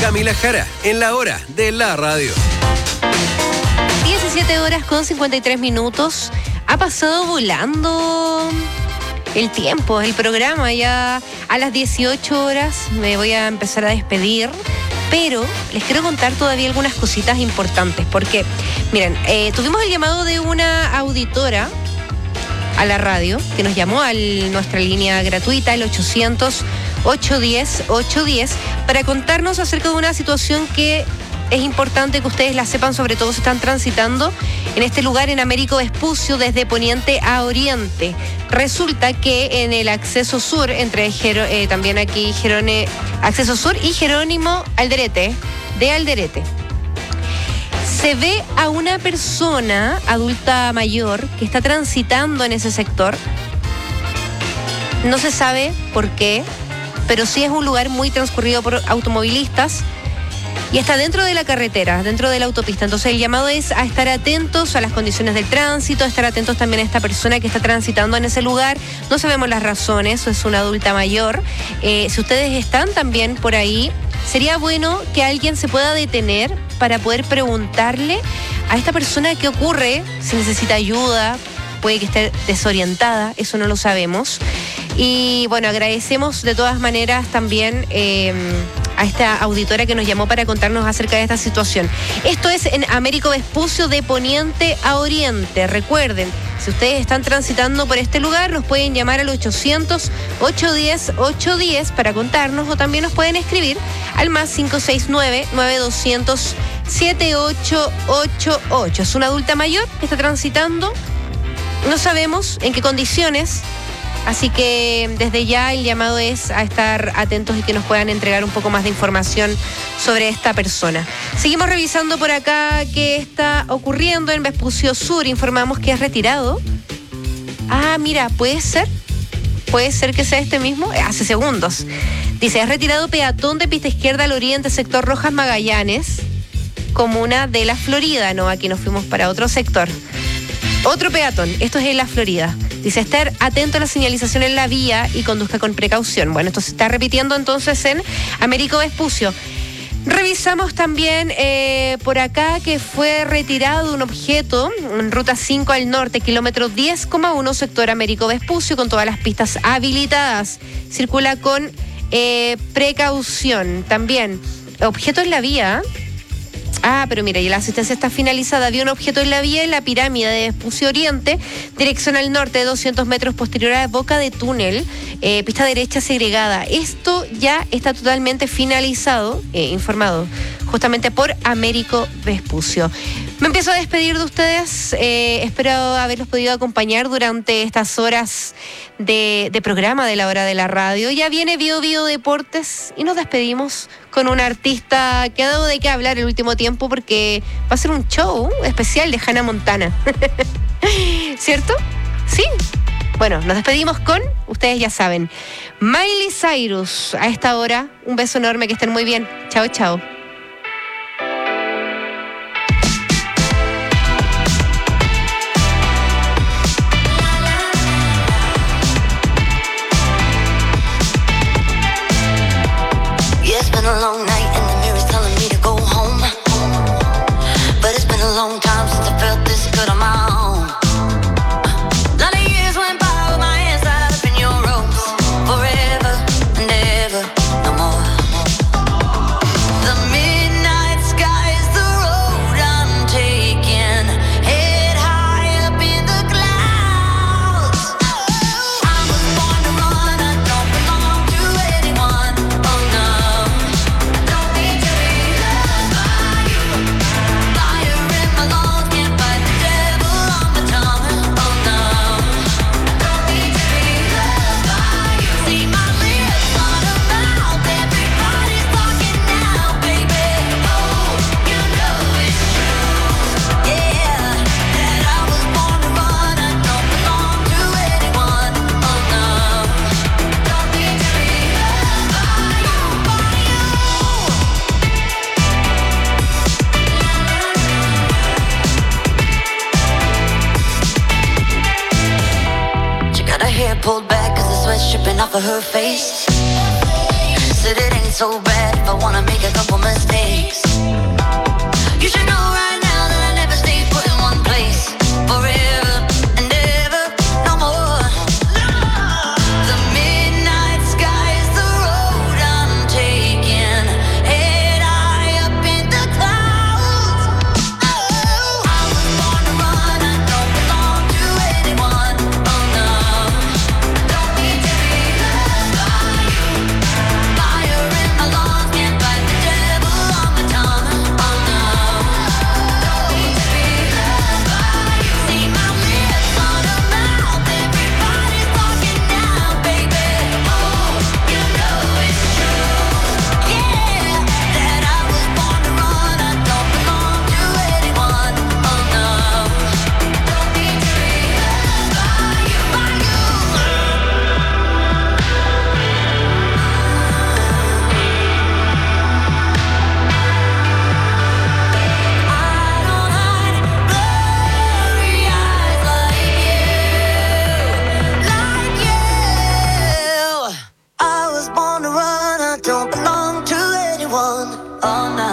Camila Jara, en la hora de la radio. 17 horas con 53 minutos. Ha pasado volando el tiempo, el programa. Ya a las 18 horas me voy a empezar a despedir. Pero les quiero contar todavía algunas cositas importantes. Porque, miren, tuvimos el llamado de una auditora a la radio que nos llamó a nuestra línea gratuita, el 800-810-810, para contarnos acerca de una situación que es importante que ustedes la sepan, sobre todo si están transitando en este lugar en Américo Vespucio desde Poniente a Oriente. Resulta que en el acceso sur, entre también aquí acceso sur y Jerónimo Alderete, de Alderete, se ve a una persona adulta mayor que está transitando en ese sector. No se sabe por qué, pero sí es un lugar muy transcurrido por automovilistas y está dentro de la carretera, dentro de la autopista. Entonces el llamado es a estar atentos a las condiciones del tránsito, a estar atentos también a esta persona que está transitando en ese lugar. No sabemos las razones, es una adulta mayor. Si ustedes están también por ahí, sería bueno que alguien se pueda detener para poder preguntarle a esta persona qué ocurre, si necesita ayuda, puede que esté desorientada, eso no lo sabemos. Y bueno, agradecemos de todas maneras también a esta auditora que nos llamó para contarnos acerca de esta situación. Esto es en Américo Vespucio de Poniente a Oriente. Recuerden, si ustedes están transitando por este lugar, nos pueden llamar al 800-810-810 para contarnos, o también nos pueden escribir al más 569-9200-7888. Es una adulta mayor que está transitando, no sabemos en qué condiciones. Así que desde ya el llamado es a estar atentos y que nos puedan entregar un poco más de información sobre esta persona. Seguimos revisando por acá qué está ocurriendo en Vespucio Sur. Informamos que es retirado. Ah, mira, puede ser que sea este mismo. Hace segundos. Dice, es retirado peatón de pista izquierda al oriente, sector Rojas Magallanes, comuna de La Florida. No, aquí nos fuimos para otro sector. Otro peatón, esto es en La Florida. Dice, estar atento a la señalización en la vía y conduzca con precaución. Bueno, esto se está repitiendo entonces en Américo Vespucio. Revisamos también por acá que fue retirado un objeto en ruta 5 al norte, kilómetro 10,1, sector Américo Vespucio, con todas las pistas habilitadas. Circula con precaución. También, objeto en la vía. Ah, pero mira, y la asistencia está finalizada. Había un objeto en la vía en la pirámide de Vespucio Oriente, dirección al norte, 200 metros posterior a la boca de túnel, pista derecha segregada. Esto ya está totalmente finalizado, informado justamente por Américo Vespucio. Me empiezo a despedir de ustedes. Espero haberlos podido acompañar durante estas horas de programa de la hora de la radio. Ya viene Bio Deportes y nos despedimos con un artista que ha dado de qué hablar el último tiempo, porque va a ser un show especial de Hannah Montana. ¿Cierto? ¿Sí? Bueno, nos despedimos con, ustedes ya saben, Miley Cyrus. A esta hora, un beso enorme, que estén muy bien. Chao, chao. A long night and the mirror's telling me to go home, but it's been a long time since I felt this good on my own. Lot of years went by with my hands tied up in your ropes, forever and ever, no more. The midnight sky is the road I'm taking, head high up in the clouds. I was born to run, I don't belong to anyone, oh no. Pulled back cause the sweat's dripping off of her face. said it ain't so bad if I wanna make a couple mistakes. You should know right now that I never stay put in one place forever and ever, no more. The midnight sky is the road I'm taking, head high up in the clouds. Oh, I was born to run, I don't belong to anyone. Oh no, don't need to be loved by you. Fire in my lungs, can't fight the devil on my tongue. Oh no, don't need to be loved by you. See my lips on a mouth, everybody's talking now, baby. Oh, you know it's true. Yeah, that I was born to run, I don't belong to anyone. Oh no, don't need to be loved by you, by you. I don't hide blurry eyes like you. I was born to run, I don't belong to anyone. Oh no.